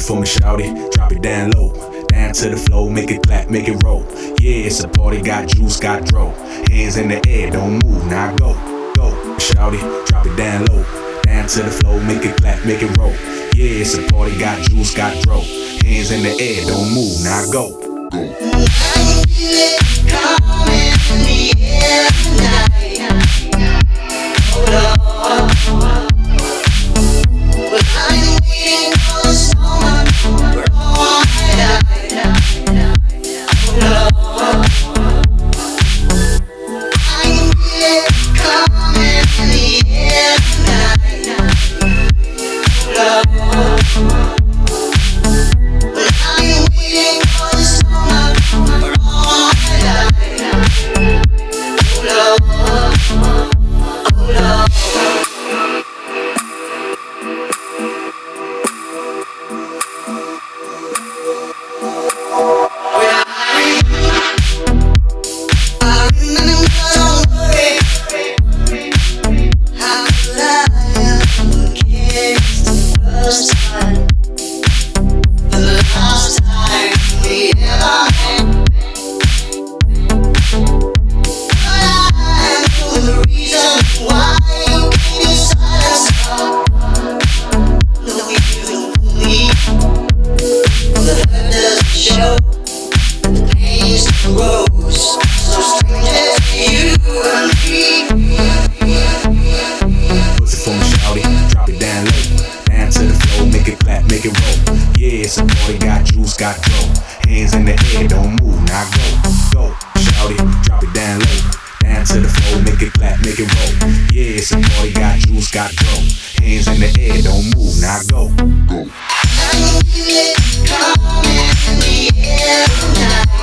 it for me, shawty. Drop it down low. Down to the floor, make it clap, make it roll. Yeah, it's a party, got juice, got dro. Hands in the air, don't move, now go, go. Shawty, drop it down low. Down to the floor, make it clap, make it roll. Yeah, it's a party, got juice, got dro. Hands in the air, don't move, now go, go. I feel it coming in the air tonight. Hold on. But I'm waiting for this moment for all my life. Hold on. I feel it coming in the air tonight. Hold on. But I'm waiting for this moment for all my life. Hold on. Hold on. Got go, hands in the air, don't move, now go, go. Shawty, drop it down low, down to the floor, make it clap, make it roll. Yeah, it's a party, got juice, got go. Hands in the air, don't move, now go, go. I feel it coming in the air tonight.